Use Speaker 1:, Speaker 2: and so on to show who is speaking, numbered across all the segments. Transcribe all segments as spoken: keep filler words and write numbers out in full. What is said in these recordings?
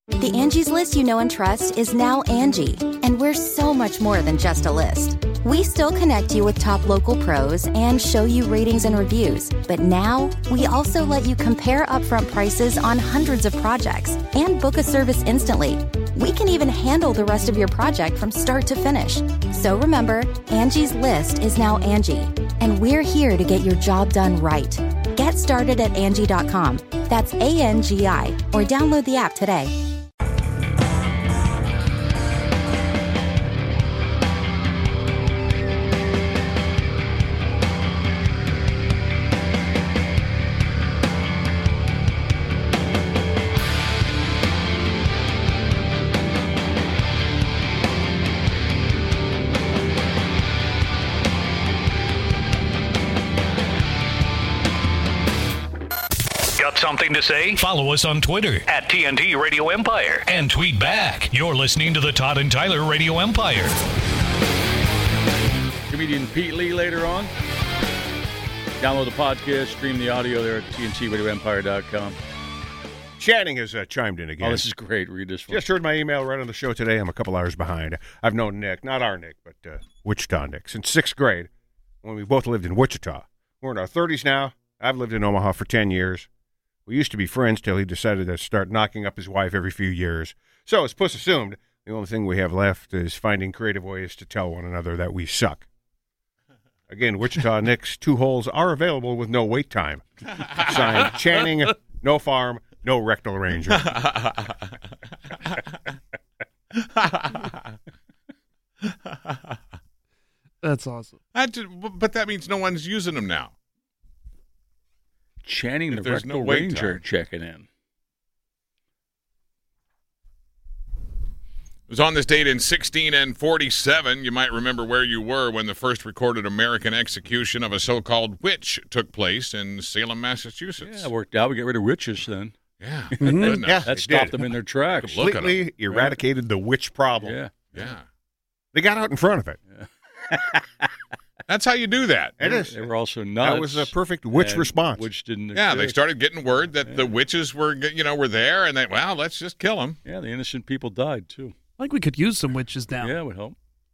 Speaker 1: The Angie's List you know and trust is now Angie, and we're so much more than just a list. We still connect you with top local pros and show you ratings and reviews, but now we also let you compare upfront prices on hundreds of projects and book a service instantly. We can even handle the rest of your project from start to finish. So remember, Angie's List is now Angie, and we're here to get your job done right. Get started at Angie dot com. That's A N G I, or download the app today.
Speaker 2: Something to say? Follow us on Twitter at T N T Radio Empire and tweet back. You're listening to the Todd and Tyler Radio Empire.
Speaker 3: Comedian Pete Lee later on. Download the podcast, stream the audio there at T N T Radio Empire dot com.
Speaker 4: Channing has uh, chimed in again.
Speaker 3: Oh, this is great. Read this one.
Speaker 4: Just heard my email right on the show today. I'm a couple hours behind. I've known Nick, not our Nick, but uh, Wichita Nick, since sixth grade when we both lived in Wichita. We're in our thirties now. I've lived in Omaha for ten years. We used to be friends till he decided to start knocking up his wife every few years. So, as Puss assumed, the only thing we have left is finding creative ways to tell one another that we suck. Again, Wichita Nick's two holes are available with no wait time. Signed, Channing, no farm, no rectal arrangement.
Speaker 5: That's awesome.
Speaker 6: That did, but that means no one's using them now.
Speaker 3: Channing
Speaker 6: If
Speaker 3: the
Speaker 6: there's
Speaker 3: Rectal
Speaker 6: no wait
Speaker 3: Ranger
Speaker 6: time.
Speaker 3: checking in.
Speaker 6: It was on this date in sixteen forty-seven. You might remember where you were when the first recorded American execution of a so-called witch took place in Salem, Massachusetts.
Speaker 3: Yeah, it worked out. We got rid of witches then.
Speaker 6: Yeah.
Speaker 4: Mm-hmm.
Speaker 6: Goodness.
Speaker 4: Yeah,
Speaker 3: That
Speaker 4: they
Speaker 3: stopped
Speaker 4: did.
Speaker 3: them in their tracks.
Speaker 6: Look at
Speaker 4: Completely eradicated the witch problem.
Speaker 3: Yeah.
Speaker 6: Yeah.
Speaker 4: They got out in front of it.
Speaker 6: That's how you do that.
Speaker 4: It is.
Speaker 3: They were also nuts.
Speaker 4: That was a perfect witch
Speaker 3: and
Speaker 4: response.
Speaker 3: Which didn't
Speaker 6: Yeah, they
Speaker 3: exist.
Speaker 6: started getting word that
Speaker 3: Yeah.
Speaker 6: the witches were, you know, were there, and they, well, let's just kill them.
Speaker 3: Yeah, the innocent people died, too.
Speaker 5: I think we could use some witches now.
Speaker 3: Yeah, it would help.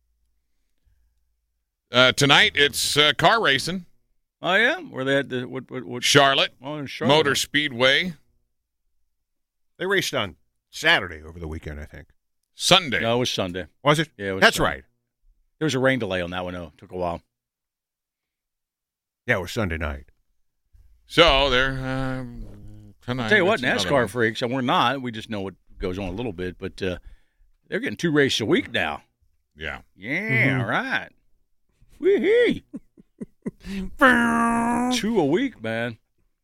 Speaker 6: Uh, tonight, it's uh, car racing.
Speaker 3: Oh, yeah? Where they had the... What, what, what,
Speaker 6: Charlotte,
Speaker 3: oh, in Charlotte.
Speaker 6: Motor Speedway,
Speaker 4: They raced on Saturday over the weekend, I think.
Speaker 6: Sunday.
Speaker 3: No, it was Sunday.
Speaker 4: Was it?
Speaker 3: Yeah, it was
Speaker 4: That's
Speaker 3: Sunday.
Speaker 4: right.
Speaker 3: There was a rain delay on that one, though. It took a while.
Speaker 4: Yeah, it was Sunday night.
Speaker 6: So, they're um, tonight.
Speaker 3: I'll tell you what,
Speaker 6: it's another
Speaker 3: NASCAR
Speaker 6: one.
Speaker 3: freaks, and we're not. We just know what goes on a little bit, but uh, they're getting two races a week now.
Speaker 6: Yeah.
Speaker 3: Yeah, all right. Wee-hee. Two a week, man.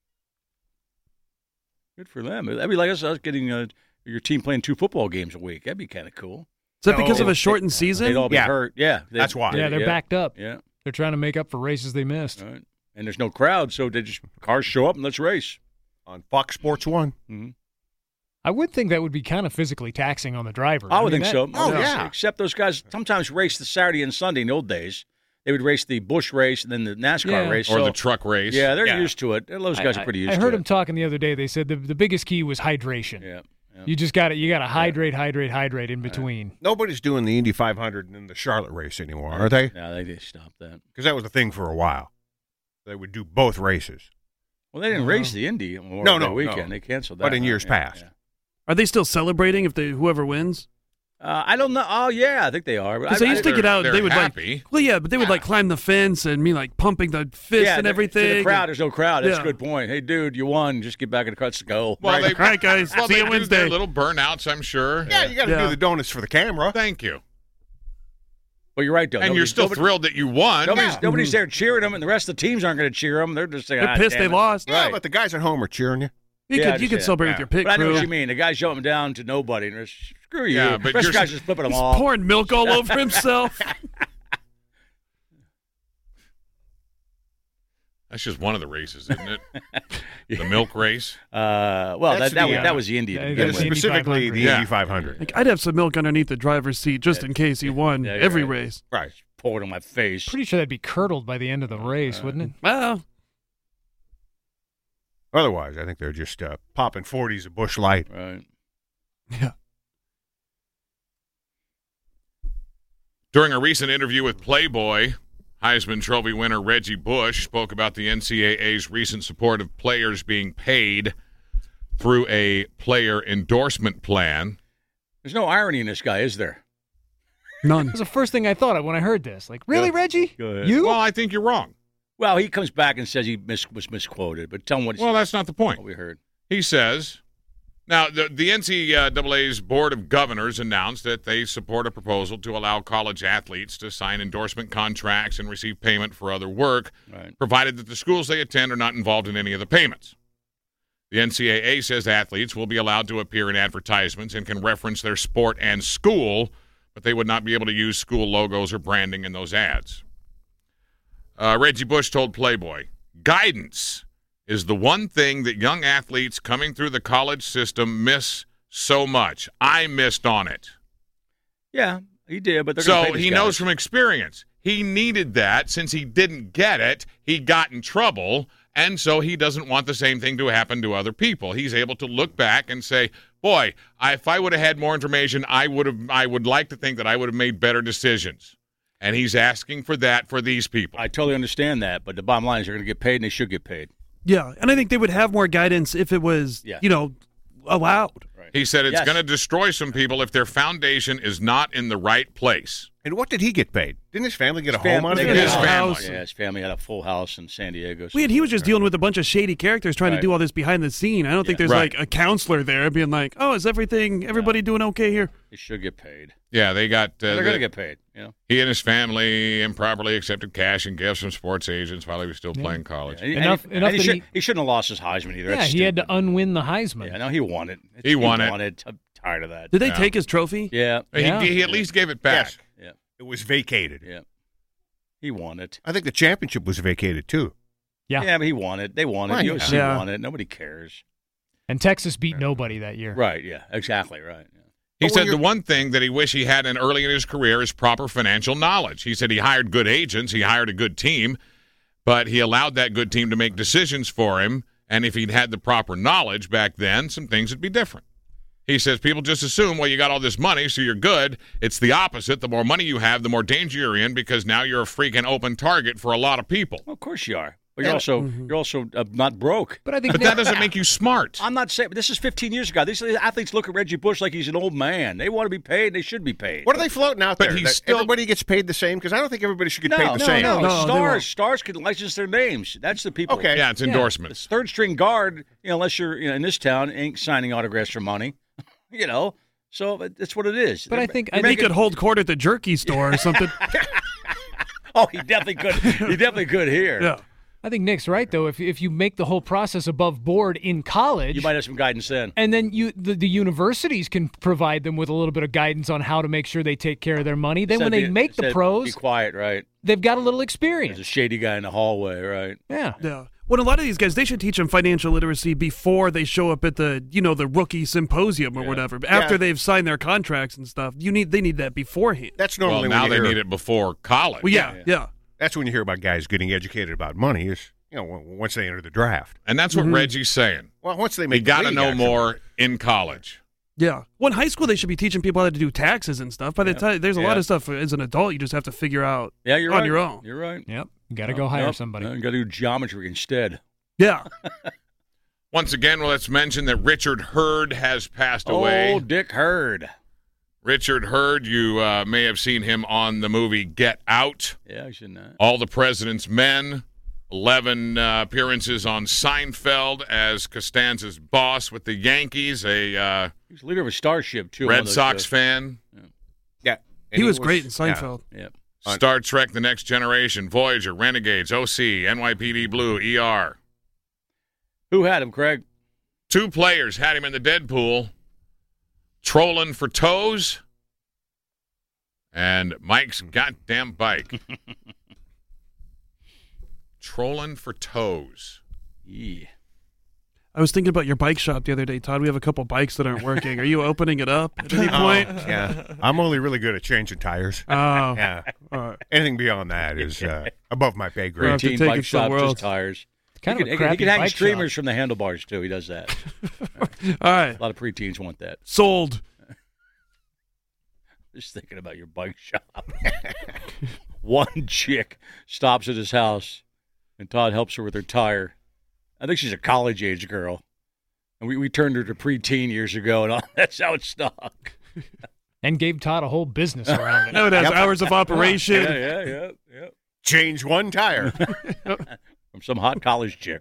Speaker 3: Good for them. That'd be like us, us getting uh, your team playing two football games a week. That'd be kind of cool.
Speaker 5: Is that because
Speaker 4: No.
Speaker 5: of a shortened season?
Speaker 3: They'd all be
Speaker 4: Yeah.
Speaker 3: hurt. Yeah. They-
Speaker 4: That's why.
Speaker 7: Yeah, they're backed up.
Speaker 3: Yeah.
Speaker 7: They're trying to make up for races they missed.
Speaker 3: All right. And there's no crowd, so they just cars show up and let's race.
Speaker 4: On Fox Sports one.
Speaker 3: Mm-hmm.
Speaker 7: I would think that would be kind of physically taxing on the driver.
Speaker 3: I would
Speaker 7: mean,
Speaker 3: think
Speaker 7: that-
Speaker 3: so.
Speaker 4: Oh, yeah.
Speaker 3: Except those guys sometimes race the Saturday and Sunday in the old days. They would race the Busch race and then the NASCAR
Speaker 7: Yeah.
Speaker 3: race.
Speaker 6: Or
Speaker 3: so-
Speaker 6: the truck race.
Speaker 3: Yeah, they're
Speaker 4: Yeah.
Speaker 3: used to it. Those guys
Speaker 7: I,
Speaker 3: are pretty
Speaker 7: I-
Speaker 3: used
Speaker 7: I
Speaker 3: to
Speaker 7: heard
Speaker 3: it.
Speaker 7: him talking the other day. They said the, the biggest key was hydration.
Speaker 3: Yeah. yeah.
Speaker 7: You just got to you got to hydrate, hydrate, hydrate in between.
Speaker 4: Nobody's doing the Indy five hundred and the Charlotte race anymore, are they?
Speaker 3: Yeah, they did stop that.
Speaker 4: Because that was a thing for a while. They would do both races.
Speaker 3: Well, they didn't
Speaker 7: Uh,
Speaker 3: race the Indy Memorial
Speaker 4: No,
Speaker 3: Day
Speaker 4: no,
Speaker 3: weekend.
Speaker 4: no.
Speaker 3: They canceled that.
Speaker 4: But in
Speaker 3: one.
Speaker 4: years
Speaker 3: Yeah,
Speaker 4: past.
Speaker 3: yeah.
Speaker 5: Are they still celebrating if they whoever wins?
Speaker 3: Uh, I don't know. Oh, yeah, I think they are.
Speaker 5: Because they used to
Speaker 6: they're-
Speaker 5: get out.
Speaker 6: they're
Speaker 5: They would
Speaker 6: happy.
Speaker 5: like. Well, yeah, but they would like climb the fence and me like pumping the fist
Speaker 3: yeah,
Speaker 5: and
Speaker 3: the-
Speaker 5: everything.
Speaker 3: To the crowd, there's no crowd. That's
Speaker 5: Yeah.
Speaker 3: a good point. Hey, dude, you won. Just get back in the car. Let's go.
Speaker 6: Well,
Speaker 3: Right.
Speaker 6: they,
Speaker 5: All right, guys.
Speaker 6: well,
Speaker 5: See
Speaker 6: they
Speaker 5: you
Speaker 6: do
Speaker 5: Wednesday.
Speaker 6: their little burnouts, I'm sure.
Speaker 4: Yeah, you got to
Speaker 5: Yeah.
Speaker 4: do the donuts for the camera.
Speaker 6: Thank you.
Speaker 3: But you're right, though.
Speaker 6: And you're
Speaker 3: Nobody's-
Speaker 6: still
Speaker 3: nobody-
Speaker 6: thrilled that you won.
Speaker 3: Nobody's,
Speaker 4: Yeah.
Speaker 3: nobody's there cheering them, and the rest of the teams aren't going to cheer them. They're just saying,
Speaker 5: They're
Speaker 3: ah,
Speaker 5: pissed
Speaker 3: damn
Speaker 5: they
Speaker 3: it.
Speaker 5: lost.
Speaker 4: Yeah,
Speaker 3: Right.
Speaker 4: but the guys at home are cheering you.
Speaker 5: You
Speaker 3: Yeah, I
Speaker 5: could you could
Speaker 3: understand.
Speaker 5: celebrate
Speaker 4: Yeah.
Speaker 5: with your pit
Speaker 3: But I know
Speaker 5: crew.
Speaker 3: what you mean. The guy's jumping down to nobody. And there's, screw you.
Speaker 6: Yeah, but
Speaker 3: the rest
Speaker 6: you're-
Speaker 3: of the guys just flipping them
Speaker 5: He's
Speaker 3: off.
Speaker 5: pouring milk all over himself.
Speaker 6: That's just one of the races, isn't it? The milk race.
Speaker 3: Uh, well,
Speaker 4: That's
Speaker 3: that that,
Speaker 4: the,
Speaker 3: was,
Speaker 4: uh,
Speaker 3: that was the Indy. to
Speaker 7: yeah,
Speaker 3: begin
Speaker 7: that's
Speaker 3: with.
Speaker 7: Indy
Speaker 4: Specifically the
Speaker 6: Yeah.
Speaker 4: Indy five hundred.
Speaker 5: Like, I'd have some milk underneath the driver's seat just in case he won
Speaker 3: Yeah, you're
Speaker 5: every
Speaker 3: right.
Speaker 5: race.
Speaker 4: Right.
Speaker 3: Poured on my face.
Speaker 7: Pretty sure that'd be curdled by the end of the race, wouldn't it?
Speaker 5: Well,
Speaker 4: Otherwise, I think they're just uh, popping forties of Bush Light.
Speaker 3: Right.
Speaker 5: yeah.
Speaker 6: During a recent interview with Playboy, Heisman Trophy winner Reggie Bush spoke about the N C double A's recent support of players being paid through a player endorsement plan.
Speaker 3: There's no irony in this guy, is there?
Speaker 5: None.
Speaker 7: That was the first thing I thought of when I heard this. Like, really,
Speaker 3: Go-
Speaker 7: Reggie?
Speaker 3: go ahead.
Speaker 7: You?
Speaker 6: Well, I think you're wrong.
Speaker 3: Well, he comes back and says he mis- was misquoted, but tell him what,
Speaker 6: Well, that's not the point.
Speaker 3: what we heard.
Speaker 6: He says, now, the, the N C double A's Board of Governors announced that they support a proposal to allow college athletes to sign endorsement contracts and receive payment for other work,
Speaker 3: Right.
Speaker 6: provided that the schools they attend are not involved in any of the payments. The N C double A says athletes will be allowed to appear in advertisements and can reference their sport and school, but they would not be able to use school logos or branding in those ads. Uh, Reggie Bush told Playboy, guidance is the one thing that young athletes coming through the college system miss so much. I missed on it.
Speaker 3: Yeah, he did, but they're gonna
Speaker 6: So
Speaker 3: pay these
Speaker 6: he
Speaker 3: guys.
Speaker 6: knows from experience. He needed that. Since he didn't get it, he got in trouble, and so he doesn't want the same thing to happen to other people. He's able to look back and say, boy, I, if I would have had more information, I would have. I would like to think that I would have made better decisions. And he's asking for that for these people.
Speaker 3: I totally understand that, but the bottom line is they're going to get paid, and they should get paid.
Speaker 5: Yeah, and I think they would have more guidance if it was,
Speaker 3: Yeah.
Speaker 5: you know, allowed.
Speaker 6: He said it's
Speaker 3: Yes.
Speaker 6: going to destroy some people if their foundation is not in the right place.
Speaker 4: And what did he get paid? Didn't his family get a
Speaker 3: His fam-
Speaker 4: home out of
Speaker 3: they
Speaker 4: it?
Speaker 3: got
Speaker 6: His
Speaker 3: a
Speaker 6: family.
Speaker 3: house. Yeah, his family had a full house in San Diego. so-
Speaker 5: Weird, he was just dealing with a bunch of shady characters trying
Speaker 3: Right.
Speaker 5: to do all this behind the scene. I don't think
Speaker 3: Yeah.
Speaker 5: there's
Speaker 6: Right.
Speaker 5: like a counselor there being like, "Oh, is everything everybody doing okay here?"
Speaker 3: They should get paid.
Speaker 6: Yeah, they got. Uh,
Speaker 3: they're
Speaker 6: the-
Speaker 3: going to get paid. You know,
Speaker 6: He and his family improperly accepted cash and gifts from sports agents while he was still playing college.
Speaker 3: And-
Speaker 7: Enough-
Speaker 3: and,
Speaker 7: enough
Speaker 3: and he,
Speaker 7: that
Speaker 3: should,
Speaker 7: he-
Speaker 3: he shouldn't have lost his Heisman either.
Speaker 7: Yeah,
Speaker 3: That's
Speaker 7: he had to
Speaker 3: stupid.
Speaker 7: unwin the Heisman.
Speaker 3: Yeah, no, he won it.
Speaker 6: He won it.
Speaker 3: won it. I'm tired of that.
Speaker 5: Did they
Speaker 6: Yeah.
Speaker 5: take his trophy?
Speaker 3: Yeah,
Speaker 6: He,
Speaker 7: Yeah.
Speaker 6: he at least gave it back.
Speaker 4: Yes.
Speaker 3: yeah,
Speaker 4: It was vacated.
Speaker 3: yeah. He won it.
Speaker 4: I think the championship was vacated, too.
Speaker 7: Yeah.
Speaker 3: Yeah, but he won it. They won it.
Speaker 4: Right,
Speaker 3: U S C
Speaker 5: yeah.
Speaker 3: won it. Nobody cares.
Speaker 7: And Texas beat nobody that year.
Speaker 3: Right, yeah, exactly right. Yeah.
Speaker 6: He
Speaker 4: But when
Speaker 6: said the
Speaker 4: you're-
Speaker 6: one thing that he wished he had in early in his career is proper financial knowledge. He said he hired good agents, he hired a good team, but he allowed that good team to make decisions for him. And if he'd had the proper knowledge back then, some things would be different. He says people just assume, well, you got all this money, so you're good. It's the opposite. The more money you have, the more danger you're in because now you're a freaking open target for a lot of people.
Speaker 3: Well, of course you are. But you're
Speaker 4: Yeah.
Speaker 3: also
Speaker 5: Mm-hmm.
Speaker 3: you're also uh, not broke.
Speaker 7: But I think
Speaker 6: But that doesn't make you smart.
Speaker 3: I'm not saying. But this is fifteen years ago. These athletes look at Reggie Bush like he's an old man. They want to be paid. They should be paid.
Speaker 4: What are they floating out
Speaker 6: But
Speaker 4: there?
Speaker 6: he's
Speaker 4: That
Speaker 6: still-
Speaker 4: everybody gets paid the same? Because I don't think everybody should get
Speaker 3: no,
Speaker 4: paid the
Speaker 3: no,
Speaker 4: same.
Speaker 3: no,
Speaker 5: No, they
Speaker 3: Stars,
Speaker 5: won't.
Speaker 3: stars can license their names. That's the people.
Speaker 4: Okay.
Speaker 6: Yeah, it's
Speaker 3: The
Speaker 6: endorsements.
Speaker 3: third string guard, you know, unless you're you know, in this town, ain't signing autographs for money. you know, so that's what it is.
Speaker 7: But I think- I
Speaker 5: He
Speaker 7: think
Speaker 5: could hold court at the jerky store or something.
Speaker 3: Oh, he definitely could. He definitely could here.
Speaker 5: Yeah.
Speaker 7: I think Nick's right though. If if you make the whole process above board in college,
Speaker 3: You might have some guidance then.
Speaker 7: and then you the, the universities can provide them with a little bit of guidance on how to make sure they take care of their money. Then when
Speaker 3: Instead
Speaker 7: they
Speaker 3: be-
Speaker 7: make the
Speaker 3: instead
Speaker 7: pros,
Speaker 3: be quiet, right?
Speaker 7: they've got a little
Speaker 3: There's a
Speaker 7: experience.
Speaker 3: shady guy in the hallway, right?
Speaker 7: Yeah.
Speaker 5: Yeah. Well, a lot of these guys, they should teach them financial literacy before they show up at the, you know, the rookie symposium or
Speaker 3: Yeah.
Speaker 5: whatever. After
Speaker 4: Yeah.
Speaker 5: they've signed their contracts and stuff, you need they need that beforehand.
Speaker 4: That's
Speaker 6: Well,
Speaker 4: normally
Speaker 6: now
Speaker 4: when
Speaker 6: they
Speaker 4: you hear,
Speaker 6: need it before college.
Speaker 5: Well, yeah, yeah.
Speaker 4: That's when you hear about guys getting educated about money. Is you know w- once they enter the draft.
Speaker 6: And that's what Reggie's saying.
Speaker 4: Well, once they make
Speaker 6: You got
Speaker 4: the
Speaker 6: to
Speaker 4: league,
Speaker 6: know
Speaker 4: actually.
Speaker 6: more in college.
Speaker 5: Yeah. Well, in high school, they should be teaching people how to do taxes and stuff. By the time there's a lot
Speaker 3: Yeah.
Speaker 5: of stuff as an adult, you just have to figure out
Speaker 3: Yeah, you're
Speaker 5: on
Speaker 3: right.
Speaker 5: your own.
Speaker 3: You're right.
Speaker 7: Yep. You got to go hire
Speaker 3: Nope.
Speaker 7: somebody.
Speaker 3: No, you got to do geometry instead.
Speaker 5: Yeah.
Speaker 6: Once again, well, let's mention that Richard Hurd has passed away.
Speaker 3: Oh, Dick Hurd.
Speaker 6: Richard Hurd, you uh, may have seen him on the movie Get Out,
Speaker 3: Yeah, I should not.
Speaker 6: All the President's Men, eleven uh, appearances on Seinfeld as Costanza's boss with the Yankees, a uh,
Speaker 3: He was leader of a starship too. one of
Speaker 6: Red
Speaker 3: those,
Speaker 6: Sox
Speaker 3: uh,
Speaker 6: fan.
Speaker 4: Yeah, and
Speaker 5: He was great in Seinfeld.
Speaker 3: Yeah.
Speaker 6: Star Trek The Next Generation, Voyager, Renegades, O C, N Y P D Blue, E R.
Speaker 3: Who had him, Craig?
Speaker 6: Two players had him in the Deadpool, trolling for toes and Mike's goddamn bike. Trolling for toes.
Speaker 3: Yeah.
Speaker 5: I was thinking about your bike shop the other day, Todd. We have a couple bikes that aren't working. Are you opening it up at any
Speaker 4: Oh,
Speaker 5: point?
Speaker 4: yeah, I'm only really good at changing tires.
Speaker 5: Oh.
Speaker 4: Yeah,
Speaker 5: All right.
Speaker 4: anything beyond that is uh, above my pay
Speaker 5: Well,
Speaker 4: grade.
Speaker 5: have to
Speaker 3: Teen
Speaker 5: take
Speaker 3: bike
Speaker 5: it to the
Speaker 3: shop,
Speaker 5: world.
Speaker 3: just tires.
Speaker 7: Kind
Speaker 3: he
Speaker 7: of
Speaker 3: can,
Speaker 7: a
Speaker 3: he can-
Speaker 7: crappy
Speaker 3: he can hang
Speaker 7: bike
Speaker 3: streamers
Speaker 7: shop.
Speaker 3: from the handlebars too. He does that.
Speaker 5: All right.
Speaker 3: A lot of preteens want that.
Speaker 5: Sold.
Speaker 3: Just thinking about your bike shop. One chick stops at his house, and Todd helps her with her tire. I think she's a college-age girl. And we, we turned her to preteen years ago, and all, that's how it stuck.
Speaker 7: And gave Todd a whole business around it.
Speaker 5: No, it has
Speaker 4: Yep.
Speaker 5: hours of operation.
Speaker 3: Yeah, yeah, yeah, yeah.
Speaker 4: Change one tire.
Speaker 3: From some hot college chick.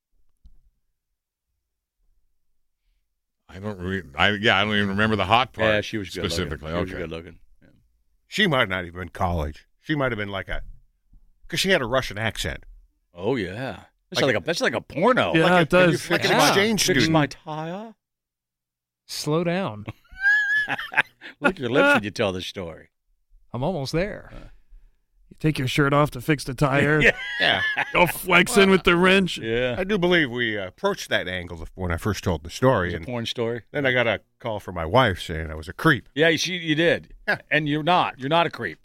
Speaker 6: I don't re- I yeah, I don't even remember the hot part.
Speaker 3: Yeah, she was good
Speaker 6: specifically.
Speaker 3: looking. She
Speaker 6: Okay.
Speaker 3: was good looking. Yeah.
Speaker 4: She might not even been college. She might have been like a, because she had a Russian accent.
Speaker 3: Oh, yeah. That's
Speaker 4: Like
Speaker 3: like, a, that's like a porno.
Speaker 5: Yeah,
Speaker 3: like
Speaker 5: it does.
Speaker 3: A,
Speaker 4: Like an
Speaker 7: Yeah.
Speaker 4: exchange
Speaker 3: Fix
Speaker 4: student.
Speaker 3: my tire.
Speaker 7: Slow down.
Speaker 3: Lick your lips when you tell this story.
Speaker 7: I'm almost there.
Speaker 5: You take your shirt off to fix the tire.
Speaker 4: Yeah.
Speaker 5: Go flexing with the wrench.
Speaker 3: Yeah.
Speaker 4: I do believe we uh, approached that angle when I first told the story.
Speaker 3: It's a
Speaker 4: And
Speaker 3: porn story.
Speaker 4: then I got a call from my wife saying I was a creep.
Speaker 3: Yeah, you, you did.
Speaker 4: Yeah.
Speaker 3: And you're not. You're not a creep.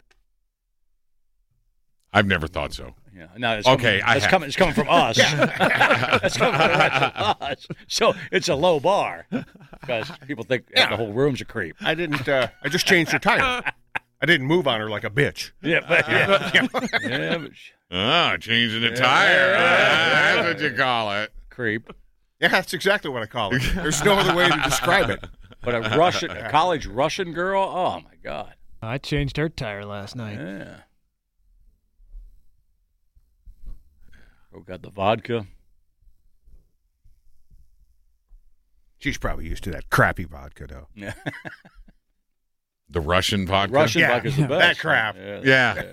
Speaker 6: I've never thought so.
Speaker 3: Yeah. No, it's
Speaker 6: Okay,
Speaker 3: coming,
Speaker 6: I
Speaker 3: it's
Speaker 6: have.
Speaker 3: coming. It's coming from us. It's coming right from us. So it's a low bar because people think
Speaker 4: Yeah.
Speaker 3: the whole room's a creep.
Speaker 4: I didn't, uh, I just changed her tire. I didn't move on her like a bitch.
Speaker 3: Yeah, but yeah, yeah but sh-
Speaker 6: Ah, changing the
Speaker 3: Yeah.
Speaker 6: tire. Ah,
Speaker 3: Yeah.
Speaker 6: that's what you call it.
Speaker 3: creep.
Speaker 4: Yeah, that's exactly what I call it. There's no other way to describe it.
Speaker 3: But a Russian, a college Russian girl. Oh my God.
Speaker 7: I changed her tire last night.
Speaker 3: Yeah. Oh, got the vodka.
Speaker 4: She's probably used to that crappy vodka, though.
Speaker 3: Yeah.
Speaker 6: The Russian vodka.
Speaker 3: Russian
Speaker 4: Yeah,
Speaker 3: vodka's the
Speaker 4: that
Speaker 3: best.
Speaker 4: crap.
Speaker 3: Yeah.
Speaker 6: Yeah.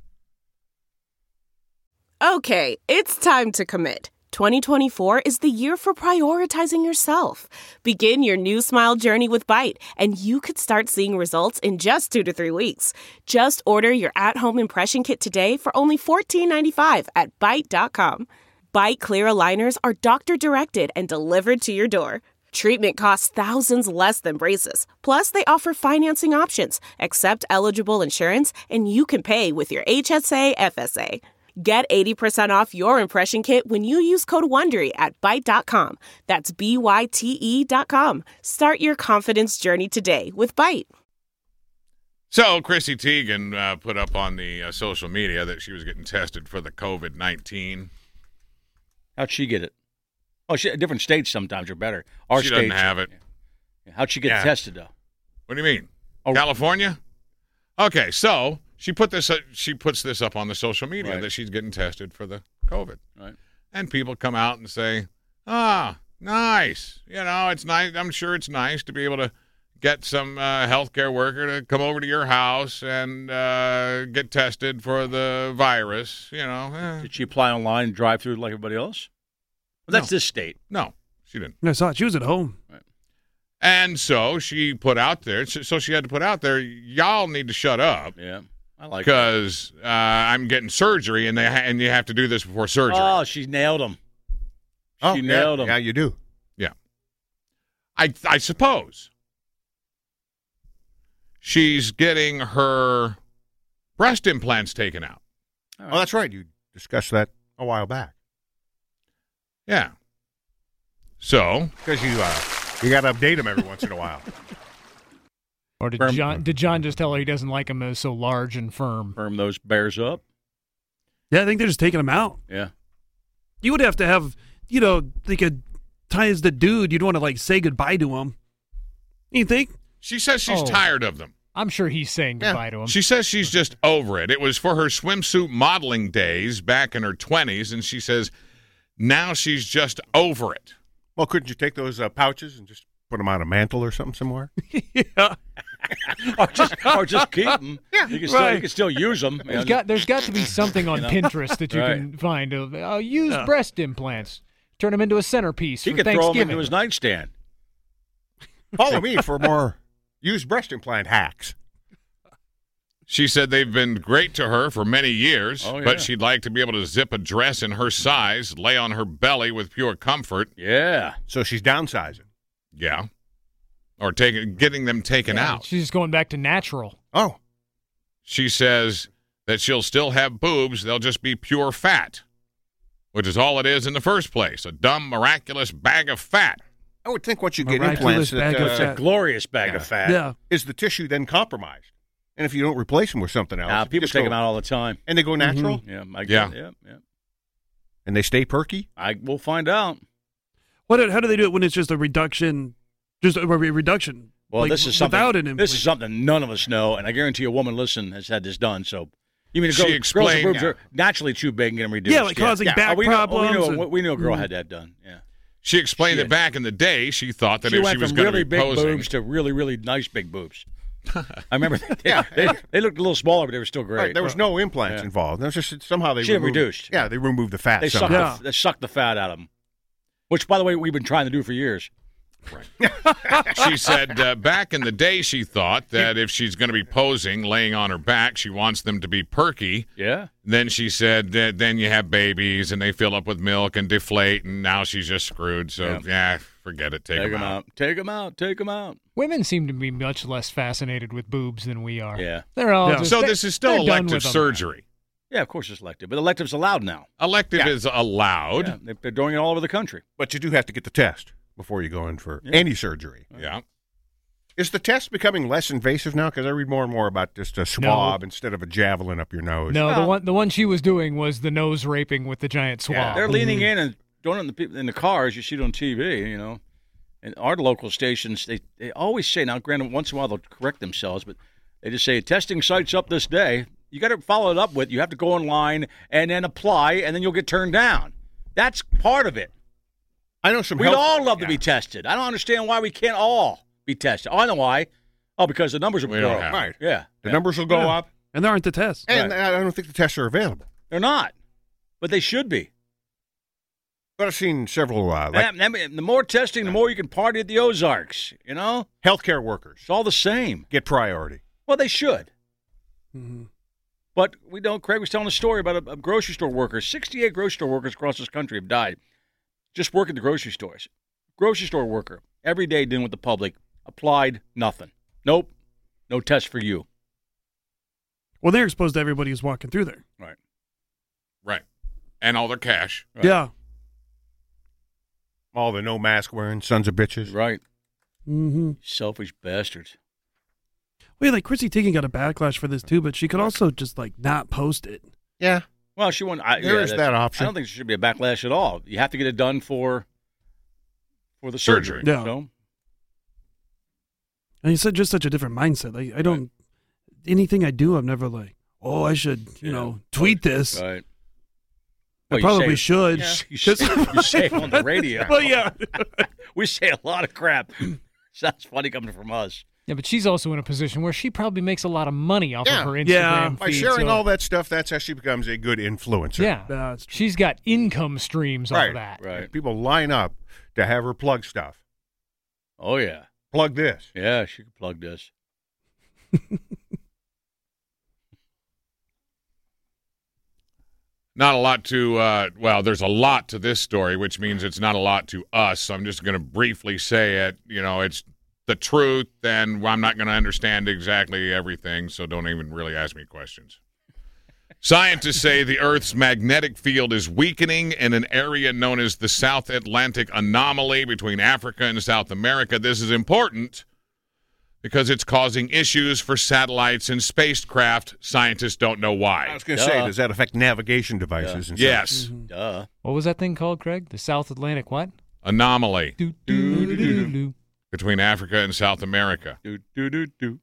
Speaker 8: Okay, it's time to commit. twenty twenty-four is the year for prioritizing yourself. Begin your new smile journey with Byte, and you could start seeing results in just two to three weeks. Just order your at-home impression kit today for only fourteen ninety-five at Byte dot com. Byte Clear aligners are doctor-directed and delivered to your door. Treatment costs thousands less than braces. Plus, they offer financing options, accept eligible insurance, and you can pay with your H S A F S A. Get eighty percent off your impression kit when you use code WONDERY at Byte dot com. That's B Y T E dot com. Start your confidence journey today with Byte.
Speaker 6: So Chrissy Teigen uh, put up on the uh, social media that she was getting tested for the COVID nineteen.
Speaker 3: How'd she get it? Oh, she, different states sometimes are better. Our
Speaker 6: She doesn't
Speaker 3: states,
Speaker 6: have it.
Speaker 3: Yeah. How'd she get
Speaker 4: Yeah.
Speaker 3: tested, though?
Speaker 6: What do you mean?
Speaker 3: Oh.
Speaker 6: California? Okay, so she put this. Uh, she puts this up on the social media
Speaker 3: Right.
Speaker 6: that she's getting tested for the COVID,
Speaker 3: Right.
Speaker 6: and people come out and say, "Ah, nice. You know, it's nice. I'm sure it's nice to be able to get some uh, healthcare worker to come over to your house and uh, get tested for the virus. You know, eh.
Speaker 3: Did she apply online and drive through like everybody else? Well, that's
Speaker 6: No.
Speaker 3: this state.
Speaker 6: No, she didn't."
Speaker 5: I saw it. She was at home.
Speaker 6: And so she put out there. So she had to put out there. Y'all need to shut up.
Speaker 3: Yeah, I like it.
Speaker 6: Because uh, I'm getting surgery, and they ha- and you have to do this before surgery.
Speaker 3: Oh, she nailed him. She
Speaker 4: Oh, yeah.
Speaker 3: nailed him.
Speaker 4: Yeah, you do.
Speaker 6: I I suppose she's getting her breast implants taken out.
Speaker 4: Oh, that's right. You discussed that a while back.
Speaker 6: Yeah. So
Speaker 4: Because you, uh, you got to update them every once in a while.
Speaker 7: Or did
Speaker 3: Firm-
Speaker 7: John did John just tell her he doesn't like him as so large and firm?
Speaker 3: Firm those bears up.
Speaker 5: Yeah, I think they're just taking him out.
Speaker 3: Yeah.
Speaker 5: You would have to have, you know, like a tie as the dude. You'd want to like say goodbye to him. You think?
Speaker 6: she says she's
Speaker 7: Oh.
Speaker 6: tired of them.
Speaker 7: I'm sure he's saying
Speaker 4: Yeah.
Speaker 7: goodbye to him.
Speaker 6: She says she's just over it. It was for her swimsuit modeling days back in her twenties, and she says now she's just over it.
Speaker 4: Well, couldn't you take those uh, pouches and just put them on a mantle or something somewhere?
Speaker 5: Yeah.
Speaker 3: or just or just keep them. Yeah, you can still
Speaker 5: right.
Speaker 3: you can still use them.
Speaker 7: There's got there's got to be something on
Speaker 3: You know?
Speaker 7: Pinterest that you
Speaker 3: Right.
Speaker 7: can find. Of, uh, use
Speaker 5: Yeah.
Speaker 7: breast implants. Turn them into a centerpiece
Speaker 3: he
Speaker 7: for
Speaker 3: could throw them
Speaker 7: Thanksgiving.
Speaker 3: into his nightstand.
Speaker 4: Follow me for more used breast implant hacks.
Speaker 6: She said they've been great to her for many years,
Speaker 3: Oh, yeah.
Speaker 6: but she'd like to be able to zip a dress in her size, lay on her belly with pure comfort.
Speaker 3: Yeah.
Speaker 4: So she's downsizing.
Speaker 6: Yeah. Or taking, getting them taken
Speaker 7: Yeah,
Speaker 6: out.
Speaker 7: She's just going back to natural.
Speaker 4: Oh,
Speaker 6: She says that she'll still have boobs, they'll just be pure fat, which is all it is in the first place, a dumb, miraculous bag of fat.
Speaker 4: I would think once you get
Speaker 5: Miraculous
Speaker 4: implants, that,
Speaker 5: bag of
Speaker 4: uh,
Speaker 3: It's a glorious bag
Speaker 4: Yeah.
Speaker 3: of fat.
Speaker 5: Yeah.
Speaker 4: is the tissue then compromised? And if you don't replace them with something else,
Speaker 3: Nah,
Speaker 4: you
Speaker 3: people
Speaker 4: just
Speaker 3: take
Speaker 4: go-
Speaker 3: them out all the time.
Speaker 4: and they go natural,
Speaker 3: Yeah, I get
Speaker 6: Yeah.
Speaker 3: it. Yeah, yeah.
Speaker 4: and they stay perky.
Speaker 3: I will find out.
Speaker 5: What? How do they do it when it's just a reduction? Just a re- reduction.
Speaker 3: Well,
Speaker 5: like,
Speaker 3: this is something.
Speaker 5: without an
Speaker 3: This
Speaker 5: implant.
Speaker 3: is something none of us know, and I guarantee a woman listening has had this done. So, you mean a
Speaker 6: She
Speaker 3: girl,
Speaker 6: explained-
Speaker 3: girls' boobs are naturally too big and get them reduced?
Speaker 5: Yeah, like causing back
Speaker 3: Oh, we know, oh,
Speaker 5: problems
Speaker 3: we, know,
Speaker 5: and-
Speaker 3: we knew a girl had that done. Yeah,
Speaker 6: She explained
Speaker 3: Shit.
Speaker 6: that back in the day, she thought that
Speaker 3: she
Speaker 6: if
Speaker 3: went
Speaker 6: she was
Speaker 3: from
Speaker 6: going to
Speaker 3: really
Speaker 6: be
Speaker 3: big
Speaker 6: posing,
Speaker 3: boobs to really, really nice big boobs. I remember they, they, they looked a little smaller, but they were still great.
Speaker 4: Right, there was no implants
Speaker 3: Yeah.
Speaker 4: involved. There's just somehow they
Speaker 3: She had
Speaker 4: removed,
Speaker 3: reduced.
Speaker 4: Yeah, they removed the fat.
Speaker 3: They sucked,
Speaker 4: somehow.
Speaker 3: the, they sucked the fat out of them, which, by the way, we've been trying to do for years.
Speaker 6: she said uh, back in the day she thought that if she's going to be posing, laying on her back, she wants them to be perky.
Speaker 3: Yeah.
Speaker 6: Then she said that then you have babies and they fill up with milk and deflate, and now she's just screwed. So,
Speaker 3: Yeah.
Speaker 6: yeah, forget it. Take,
Speaker 3: Take
Speaker 6: them
Speaker 3: them
Speaker 6: out.
Speaker 3: out. Take them out. Take them out.
Speaker 7: Women seem to be much less fascinated with boobs than we are.
Speaker 3: Yeah.
Speaker 7: They're all
Speaker 5: Yeah.
Speaker 7: just,
Speaker 6: So
Speaker 7: they-
Speaker 6: this is still
Speaker 7: they're done
Speaker 6: elective
Speaker 7: with them.
Speaker 6: surgery.
Speaker 3: Yeah, of course it's elective, but elective's allowed now.
Speaker 6: Elective
Speaker 3: Yeah.
Speaker 6: is allowed.
Speaker 3: Yeah, they- they're doing it all over the country.
Speaker 4: But you do have to get the test before you go in for
Speaker 3: Yeah.
Speaker 4: any surgery.
Speaker 6: Yeah.
Speaker 4: Is the test becoming less invasive now? Because I read more and more about just a swab instead of a javelin up your nose.
Speaker 7: No, the
Speaker 3: Well-
Speaker 7: one the one she was doing was the nose raping with the giant swab.
Speaker 3: Yeah, they're leaning in and doing it in the, peop- in the cars. You see it on T V, you know. And our local stations, they, they always say, now granted, once in a while they'll correct themselves, but they just say, testing sites up this day. You got to follow it up with, you have to go online and then apply, and then you'll get turned down. That's part of it.
Speaker 4: I know some.
Speaker 3: We'd
Speaker 4: health-
Speaker 3: all love to
Speaker 4: yeah.
Speaker 3: be tested. I don't understand why we can't all be tested. Oh, I know why. Oh, because the numbers will
Speaker 6: We
Speaker 3: go
Speaker 6: don't
Speaker 3: up.
Speaker 6: have
Speaker 4: Right.
Speaker 3: Yeah.
Speaker 4: The
Speaker 3: yeah.
Speaker 4: numbers will go
Speaker 5: Yeah.
Speaker 4: up,
Speaker 5: And there aren't the tests.
Speaker 4: and
Speaker 3: Right.
Speaker 4: I don't think the tests are available.
Speaker 3: They're not. But they should be.
Speaker 4: But I've seen several uh, like
Speaker 3: And- and the more testing, the more you can party at the Ozarks, you know?
Speaker 4: healthcare workers
Speaker 3: It's all the same.
Speaker 4: get priority.
Speaker 3: Well, they should.
Speaker 5: Mhm.
Speaker 3: But we don't. Craig was telling a story about a, a grocery store worker. sixty-eight grocery store workers across this country have died just working the grocery stores. Grocery store worker, every day dealing with the public, applied nothing. Nope. No test for you.
Speaker 5: Well, they're exposed to everybody who's walking through there.
Speaker 3: Right.
Speaker 6: Right. And all their cash.
Speaker 3: Right.
Speaker 5: Yeah.
Speaker 4: All the no mask wearing sons of bitches.
Speaker 3: Right.
Speaker 5: Mm-hmm.
Speaker 3: Selfish bastards.
Speaker 5: Wait, like Chrissy Teigen got a backlash for this too, but she could also just like not post it.
Speaker 4: Yeah,
Speaker 3: Well, she won. I,
Speaker 4: There
Speaker 3: yeah,
Speaker 4: is
Speaker 3: that's-
Speaker 4: that option.
Speaker 3: I don't think there should be a backlash at all. You have to get it done for for the surgery.
Speaker 5: Surgery. Yeah.
Speaker 3: So,
Speaker 5: And he said just such a different mindset. Like I don't anything I do, I'm never like, oh, I should, you
Speaker 3: Yeah.
Speaker 5: know, tweet this.
Speaker 3: right.
Speaker 5: I
Speaker 3: Well, you
Speaker 5: probably
Speaker 3: say-
Speaker 5: should.
Speaker 3: Yeah, you, say,
Speaker 5: 'Cause-
Speaker 3: you say it on the radio.
Speaker 5: Well, yeah.
Speaker 3: We say a lot of crap. Sounds funny coming from us.
Speaker 7: Yeah, but she's also in a position where she probably makes a lot of money off
Speaker 4: Yeah.
Speaker 7: of her Instagram
Speaker 5: Yeah.
Speaker 4: by
Speaker 7: feed,
Speaker 4: sharing
Speaker 7: so-
Speaker 4: all that stuff, that's how she becomes a good influencer.
Speaker 7: Yeah,
Speaker 5: Yeah, it's true.
Speaker 7: she's got income streams off
Speaker 4: Right.
Speaker 7: of that.
Speaker 3: Right.
Speaker 4: People line up to have her plug stuff.
Speaker 3: Oh, yeah.
Speaker 4: Plug this.
Speaker 3: Yeah, she could plug this.
Speaker 6: Not a lot to, uh, well, there's a lot to this story, which means it's not a lot to us. So I'm just going to briefly say it. You know, it's the truth, and I'm not going to understand exactly everything, so don't even really ask me questions. Scientists say the Earth's magnetic field is weakening in an area known as the South Atlantic Anomaly between Africa and South America. This is important because it's causing issues for satellites and spacecraft. Scientists don't know
Speaker 4: I
Speaker 6: why.
Speaker 4: was going to
Speaker 3: Duh.
Speaker 4: say, does that affect navigation devices? And stuff?
Speaker 6: Yes,
Speaker 3: Duh.
Speaker 7: What was that thing called, Craig? The South Atlantic what?
Speaker 6: anomaly
Speaker 7: Do, do, do, do, do.
Speaker 6: between Africa and South America.
Speaker 3: Do, do, do, do.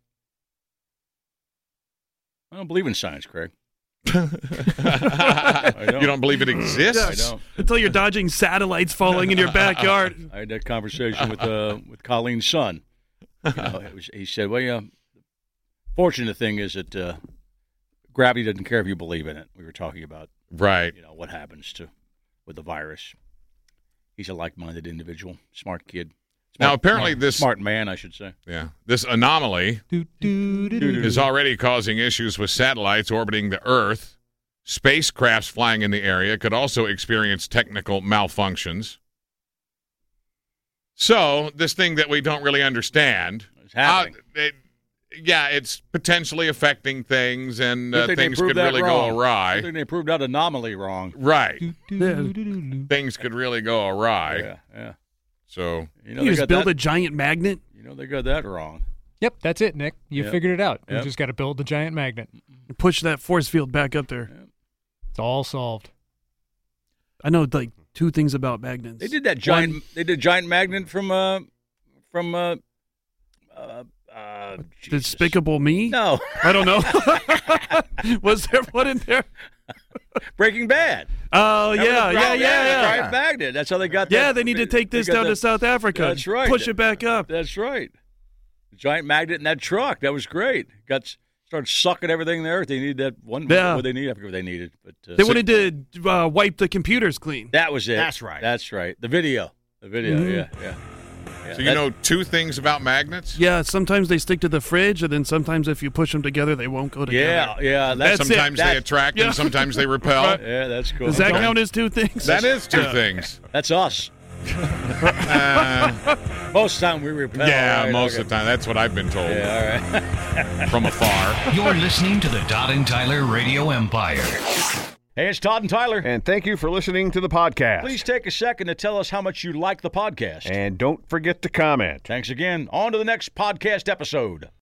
Speaker 3: I don't believe in science, Craig.
Speaker 6: You don't believe it exists?
Speaker 3: I don't.
Speaker 5: Until you're dodging satellites falling in your backyard.
Speaker 3: I had that conversation with uh, with Colleen's son. You know, it was, he said, well, yeah, fortunate thing is that uh, gravity doesn't care if you believe in it. We were talking about,
Speaker 6: Right.
Speaker 3: you know, what happens to with the virus. He's a like-minded individual, smart kid.
Speaker 6: Now,
Speaker 3: Smart-
Speaker 6: apparently
Speaker 3: smart-
Speaker 6: this-
Speaker 3: Smart man, I should say.
Speaker 6: Yeah. This anomaly
Speaker 7: Do, do, do, do.
Speaker 6: is already causing issues with satellites orbiting the Earth. Spacecrafts flying in the area could also experience technical malfunctions. So, this thing that we don't really understand,
Speaker 3: It's happening.
Speaker 6: uh, it- yeah, it's potentially affecting things, and
Speaker 3: Good
Speaker 6: uh,
Speaker 3: thing they
Speaker 6: things
Speaker 3: proved
Speaker 6: could
Speaker 3: that
Speaker 6: really
Speaker 3: wrong.
Speaker 6: go awry.
Speaker 3: Good thing they proved that anomaly wrong.
Speaker 6: Right.
Speaker 7: Do, do,
Speaker 5: Yeah.
Speaker 7: do, do, do, do.
Speaker 6: Things could really go awry.
Speaker 3: Yeah, yeah.
Speaker 6: So,
Speaker 3: You know,
Speaker 5: You
Speaker 3: they
Speaker 5: just
Speaker 3: got
Speaker 5: build
Speaker 3: that,
Speaker 5: a giant magnet.
Speaker 3: you know they got that wrong.
Speaker 7: Yep, that's it, Nick. You
Speaker 3: Yep.
Speaker 7: figured it out. You
Speaker 3: Yep.
Speaker 7: just got to build the giant magnet.
Speaker 5: Push that force field back up there.
Speaker 7: It's all solved.
Speaker 5: I know like two things about magnets.
Speaker 3: They did that giant.
Speaker 5: One,
Speaker 3: they did giant magnet from uh from uh uh. uh Jesus.
Speaker 5: Despicable Me?
Speaker 3: No,
Speaker 5: I don't know. Was there one in there?
Speaker 3: Breaking Bad.
Speaker 5: Oh,
Speaker 3: Remember
Speaker 5: yeah,
Speaker 3: the
Speaker 5: yeah,
Speaker 3: giant-
Speaker 5: yeah, yeah.
Speaker 3: Giant magnet. That's how they got.
Speaker 5: Yeah,
Speaker 3: that.
Speaker 5: they need to take
Speaker 3: they
Speaker 5: this
Speaker 3: got
Speaker 5: down
Speaker 3: that-
Speaker 5: to South Africa.
Speaker 3: That's right.
Speaker 5: Push it back up.
Speaker 3: That's right. The giant magnet in that truck. That was great. Got started sucking everything there. They needed that one.
Speaker 5: Yeah.
Speaker 3: What they need, I forget what they needed, but uh,
Speaker 5: They wanted to uh, wipe the computers clean.
Speaker 3: that was it.
Speaker 4: That's right.
Speaker 3: That's right. The video. The video.
Speaker 5: Mhm.
Speaker 3: Yeah, yeah. yeah.
Speaker 6: So you
Speaker 3: That-
Speaker 6: know two things about magnets?
Speaker 5: Yeah, sometimes they stick to the fridge, and then sometimes if you push them together, they won't go together.
Speaker 3: Yeah, yeah. That's,
Speaker 5: That's it.
Speaker 6: Sometimes they
Speaker 3: That-
Speaker 6: attract
Speaker 5: yeah.
Speaker 6: and sometimes they repel.
Speaker 3: yeah, that's cool.
Speaker 5: Does that
Speaker 6: Okay.
Speaker 5: count as two things?
Speaker 6: That is two
Speaker 5: Yeah.
Speaker 6: things.
Speaker 3: That's us.
Speaker 6: Uh,
Speaker 3: Most of the time we repel.
Speaker 6: yeah,
Speaker 3: right,
Speaker 6: most
Speaker 3: okay.
Speaker 6: of the time. That's what I've been told
Speaker 3: Yeah, all right.
Speaker 6: from afar.
Speaker 2: You're listening to the Todd and Tyler Radio Empire.
Speaker 3: Hey, it's Todd and Tyler.
Speaker 4: And thank you for listening to the podcast.
Speaker 3: Please take a second to tell us how much you like the podcast.
Speaker 4: And don't forget to comment.
Speaker 3: Thanks again. On to the next podcast episode.